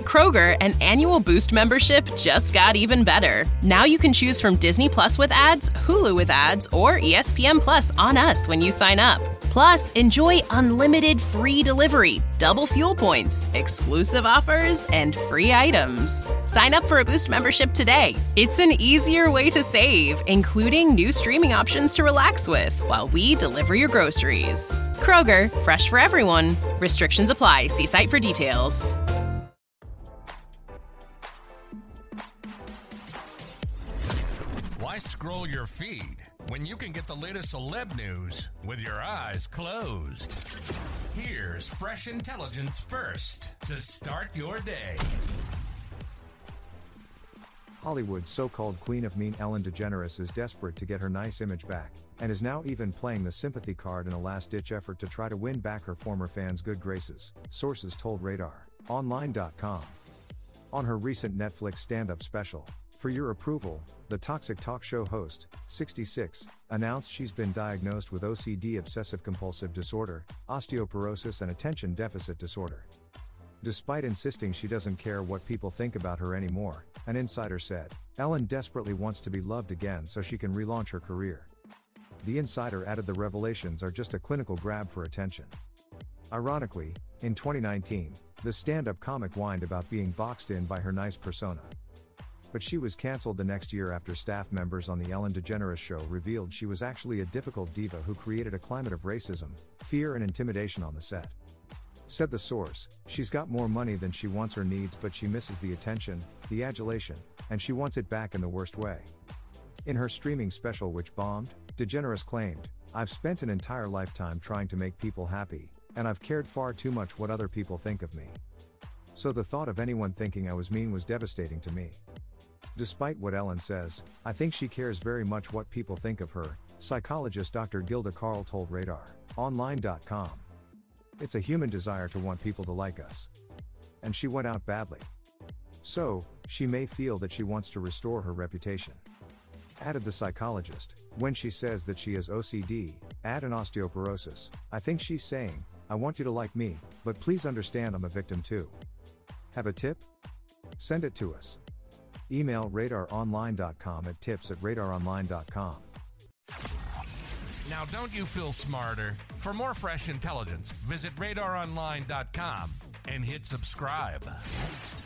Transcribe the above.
Kroger, an annual Boost membership just got even better. Now you can choose from Disney Plus with ads, Hulu with ads, or ESPN Plus on us when you sign up. Plus, enjoy unlimited free delivery, double fuel points, exclusive offers, and free items. Sign up for a Boost membership today. It's an easier way to save, including new streaming options to relax with while we deliver your groceries. Kroger, fresh for everyone. Restrictions apply. See site for details. Why scroll your feed when you can get the latest celeb news with your eyes closed? Here's fresh intelligence first to start your day. Hollywood's so-called Queen of Mean Ellen DeGeneres is desperate to get her nice image back, and is now even playing the sympathy card in a last-ditch effort to try to win back her former fans' good graces, sources told RadarOnline.com. On her recent Netflix stand-up special, For Your Approval, the Toxic Talk Show host, 66, announced she's been diagnosed with OCD obsessive-compulsive disorder, osteoporosis and attention deficit disorder. Despite insisting she doesn't care what people think about her anymore, an insider said, Ellen desperately wants to be loved again so she can relaunch her career. The insider added the revelations are just a clinical grab for attention. Ironically, in 2019, the stand-up comic whined about being boxed in by her nice persona. But she was cancelled the next year after staff members on the Ellen DeGeneres Show revealed she was actually a difficult diva who created a climate of racism, fear and intimidation on the set. Said the source, she's got more money than she wants or needs, but she misses the attention, the adulation, and she wants it back in the worst way. In her streaming special which bombed, DeGeneres claimed, I've spent an entire lifetime trying to make people happy, and I've cared far too much what other people think of me. So the thought of anyone thinking I was mean was devastating to me. Despite what Ellen says, I think she cares very much what people think of her, psychologist Dr. Gilda Carl told RadarOnline.com. It's a human desire to want people to like us. And she went out badly. So, she may feel that she wants to restore her reputation. Added the psychologist, when she says that she has OCD, and osteoporosis, I think she's saying, I want you to like me, but please understand I'm a victim too. Have a tip? Send it to us. Email RadarOnline.com at tips@RadarOnline.com. Now, don't you feel smarter? For more fresh intelligence, visit RadarOnline.com and hit subscribe.